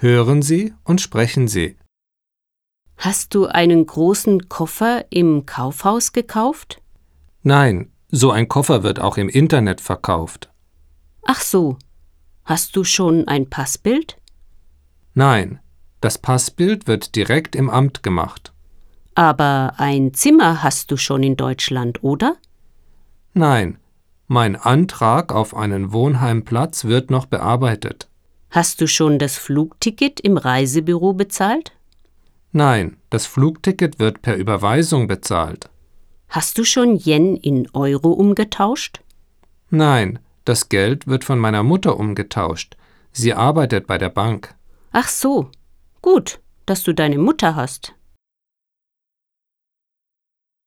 Hören Sie und sprechen Sie. Hast du einen großen Koffer im Kaufhaus gekauft? Nein, so ein Koffer wird auch im Internet verkauft. Ach so. Hast du schon ein Passbild? Nein, das Passbild wird direkt im Amt gemacht. Aber ein Zimmer hast du schon in Deutschland, oder? Nein, mein Antrag auf einen Wohnheimplatz wird noch bearbeitet. Hast du schon das Flugticket im Reisebüro bezahlt? Nein, das Flugticket wird per Überweisung bezahlt. Hast du schon Yen in Euro umgetauscht? Nein, das Geld wird von meiner Mutter umgetauscht. Sie arbeitet bei der Bank. Ach so. Gut, dass du deine Mutter hast.